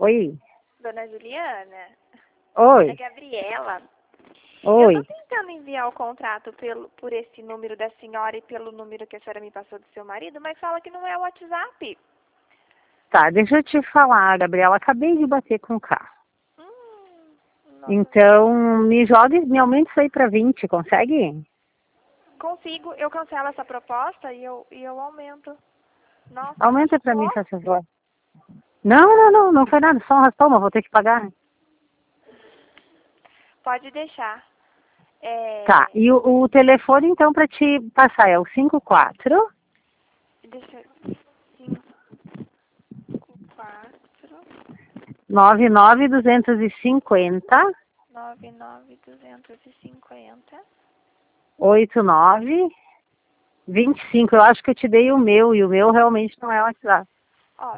Oi. Dona Juliana? Oi. É Gabriela. Oi. Eu tô tentando enviar o contrato por esse número da senhora e pelo número que a senhora me passou do seu marido, mas fala que não é o WhatsApp. Tá, deixa eu te falar, Gabriela. Acabei de bater com o carro. Nossa. Então, me aumenta isso aí pra 20, consegue? Consigo, eu cancelo essa proposta e eu aumento. Nossa, Aumenta pra mim, machucou? por favor. Não foi nada, só um raspão, mas vou ter que pagar, né? Pode deixar. Tá, e o telefone, então, pra te passar é o 54... Deixa eu... 54 99250 99250 8925. Eu acho que eu te dei o meu, e o meu realmente não é o WhatsApp. Ó,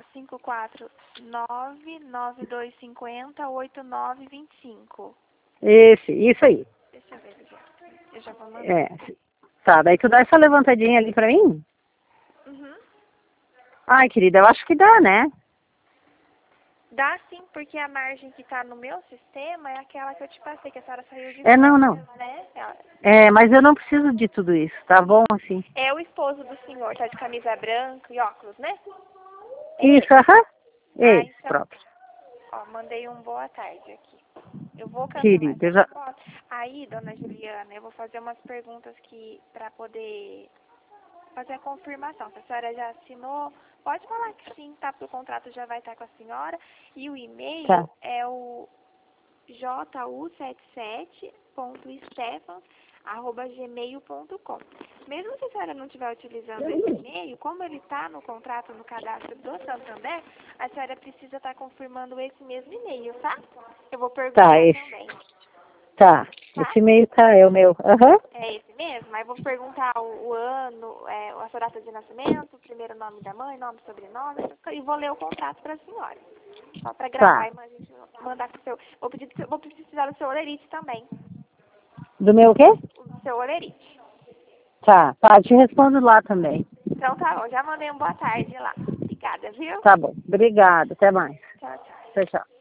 54992508925. Isso aí. Deixa eu ver, eu já vou mandar. É. Tá, daí tu dá essa levantadinha ali pra mim? Uhum. Ai, querida, eu acho que dá, né? Dá sim, porque a margem que tá no meu sistema é aquela que eu te passei, que a senhora saiu de Não. férias, né? Mas eu não preciso de tudo isso, tá bom assim? É o esposo do senhor, tá de camisa branca e óculos, né? Isso, aham. Esse Então, próprio. ó, mandei um boa tarde aqui. Eu vou cancelar Querida, essa eu já... proposta. Aí, dona Juliana, eu vou fazer umas perguntas que para poder fazer a confirmação. Se a senhora já assinou, pode falar que sim, tá? Porque o contrato já vai estar com a senhora. E o e-mail Tá. é o ju77.stefan@gmail.com. Mesmo se a senhora não estiver utilizando esse e-mail, como ele está no contrato, no cadastro do Santander, a senhora precisa estar confirmando esse mesmo e-mail, tá? Eu vou perguntar Tá, esse. também, Tá. tá? Esse e-mail é o meu. Aham. É esse mesmo? Aí vou perguntar o ano, a sua data de nascimento, o primeiro nome da mãe, nome, sobrenome, e vou ler o contrato para a senhora. Só para gravar Tá. e mandar pro seu... Vou precisar do seu olerite também. Do meu o quê? O seu olerite. Tá, te respondo lá também. Então tá bom, já mandei um boa tarde lá. Obrigada, viu? Tá bom. Obrigada. Até mais. Tchau, tchau. Tchau, tchau.